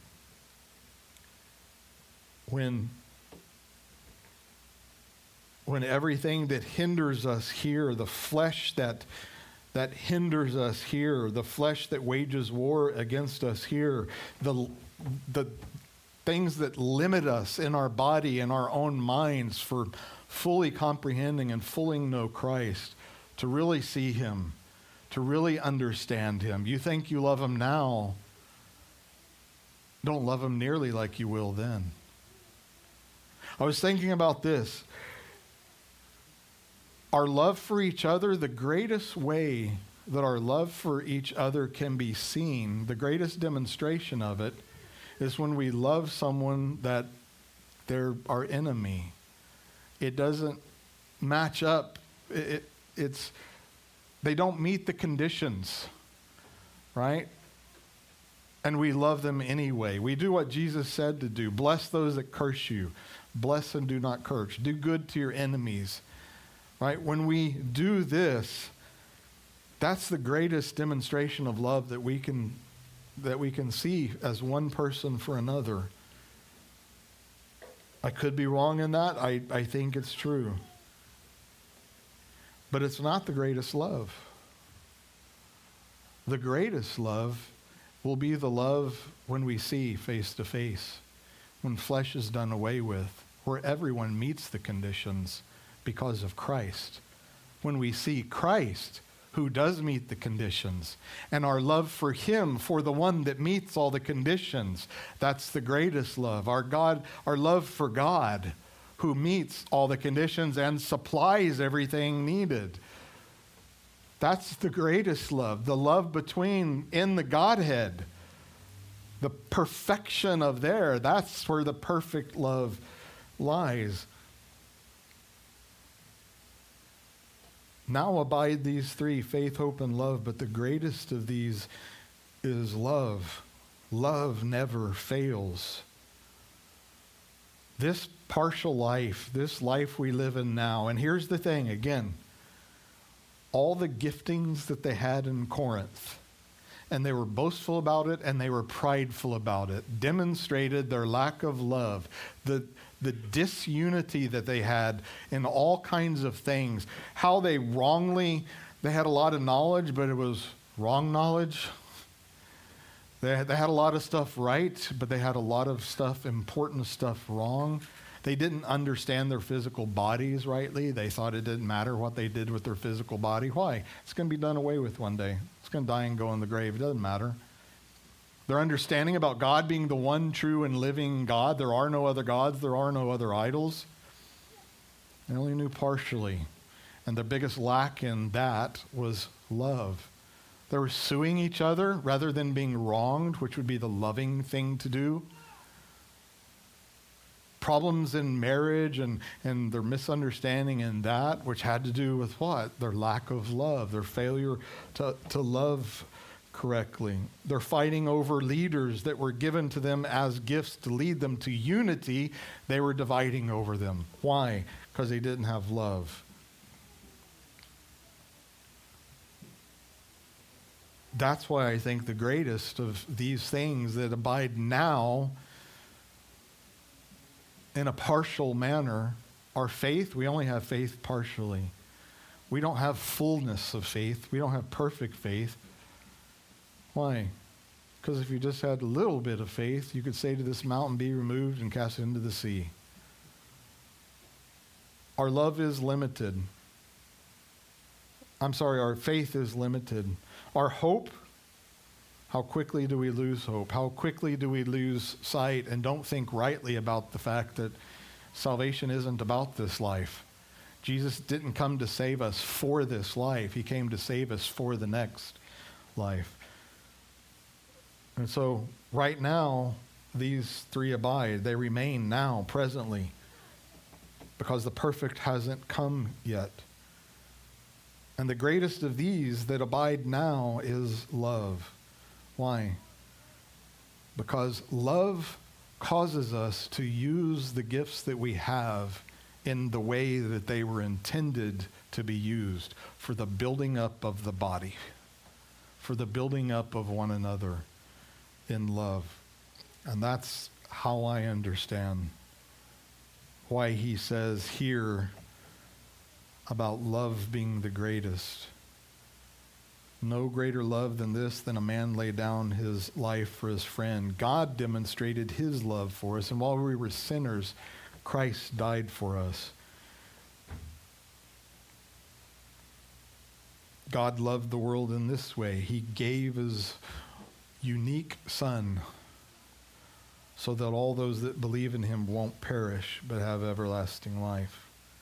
When everything that hinders us here, the flesh that hinders us here, the flesh that wages war against us here, the things that limit us in our body and our own minds for fully comprehending and fully know Christ, to really see him, to really understand him. You think you love him now, don't love him nearly like you will then. I was thinking about this. Our love for each other, the greatest way that our love for each other can be seen, the greatest demonstration of it, is when we love someone that they're our enemy. It doesn't match up. They don't meet the conditions, right? And we love them anyway. We do what Jesus said to do. Bless those that curse you. Bless and do not curse. Do good to your enemies. Right? When we do this, that's the greatest demonstration of love that we can see as one person for another. I could be wrong in that. I think it's true. But it's not the greatest love. The greatest love will be the love when we see face to face, when flesh is done away with, where everyone meets the conditions because of Christ. When we see Christ, who does meet the conditions, and our love for him, for the one that meets all the conditions, that's the greatest love. Our love for God, who meets all the conditions and supplies everything needed. That's the greatest love. The love in the Godhead, the perfection of there, that's where the perfect love lies. Now abide these three, faith, hope, and love, but the greatest of these is love. Love never fails. This partial life, this life we live in now, and here's the thing, again, all the giftings that they had in Corinth, and they were boastful about it and they were prideful about it, demonstrated their lack of love, the disunity that they had in all kinds of things, how they had a lot of knowledge, but it was wrong knowledge. They had a lot of stuff right, but they had a lot of important stuff wrong. They didn't understand their physical bodies rightly. They thought it didn't matter what they did with their physical body. Why? It's going to be done away with one day. It's going to die and go in the grave. It doesn't matter. Their understanding about God being the one true and living God, there are no other gods, there are no other idols. They only knew partially. And the biggest lack in that was love. They were suing each other rather than being wronged, which would be the loving thing to do. problems in marriage and their misunderstanding in that, which had to do with what? Their lack of love, their failure to love correctly. They're fighting over leaders that were given to them as gifts to lead them to unity. They were dividing over them. Why? Because they didn't have love. That's why I think the greatest of these things that abide now in a partial manner are faith. We only have faith partially. We don't have fullness of faith. We don't have perfect faith. Why? Because if you just had a little bit of faith, you could say to this mountain, be removed and cast it into the sea. Our love is limited. Our faith is limited. Our hope, how quickly do we lose hope? How quickly do we lose sight and don't think rightly about the fact that salvation isn't about this life? Jesus didn't come to save us for this life. He came to save us for the next life. And so right now, these three abide. They remain now, presently, because the perfect hasn't come yet. And the greatest of these that abide now is love. Why? Because love causes us to use the gifts that we have in the way that they were intended to be used for the building up of the body, for the building up of one another in love. And that's how I understand why he says here about love being the greatest. No greater love than this, than a man lay down his life for his friend. God demonstrated his love for us, and while we were sinners, Christ died for us. God loved the world in this way. He gave his unique Son so that all those that believe in him won't perish but have everlasting life.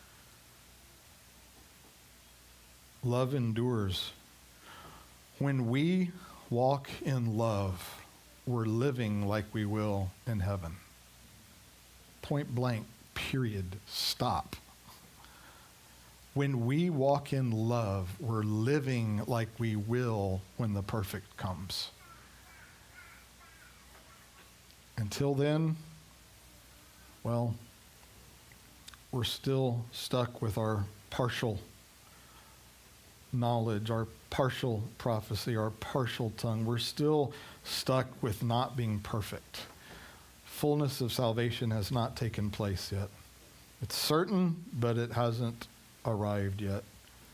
Love endures. When we walk in love, we're living like we will in heaven. Point blank, period, stop. When we walk in love, we're living like we will when the perfect comes. Until then, well, we're still stuck with our partial knowledge, our partial prophecy, our partial tongue. We're still stuck with not being perfect. Fullness of salvation has not taken place yet. It's certain, but it hasn't arrived yet.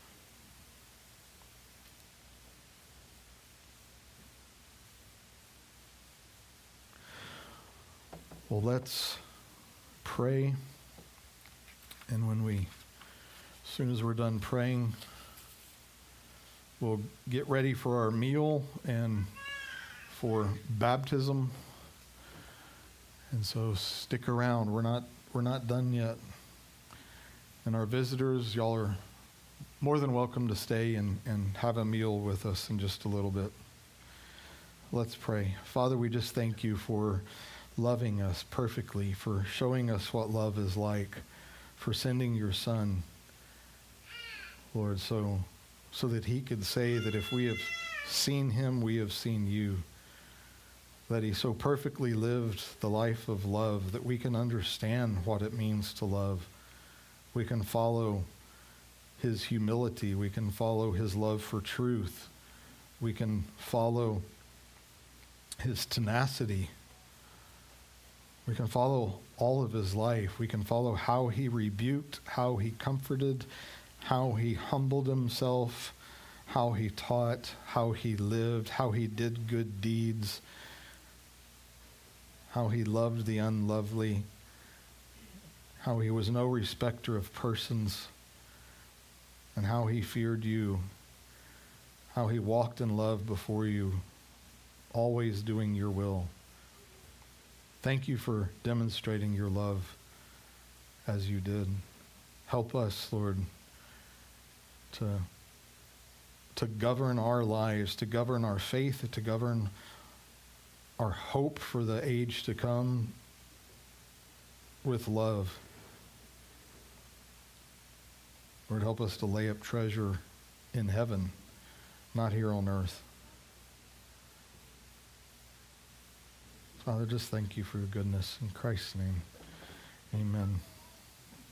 Well, let's pray. And as soon as we're done praying, we'll get ready for our meal and for baptism. And so stick around. We're not done yet. And our visitors, y'all are more than welcome to stay and have a meal with us in just a little bit. Let's pray. Father, we just thank you for loving us perfectly, for showing us what love is like, for sending your Son, Lord, so that he could say that if we have seen him, we have seen you. That he so perfectly lived the life of love that we can understand what it means to love. We can follow his humility. We can follow his love for truth. We can follow his tenacity. We can follow all of his life. We can follow how he rebuked, how he comforted, how he humbled himself, how he taught, how he lived, how he did good deeds, how he loved the unlovely, how he was no respecter of persons, and how he feared you, how he walked in love before you, always doing your will. Thank you for demonstrating your love as you did. Help us, Lord, to govern our lives, to govern our faith, to govern our hope for the age to come. with love. Lord, help us to lay up treasure in heaven, not here on earth. Father, just thank you for your goodness. In Christ's name, amen.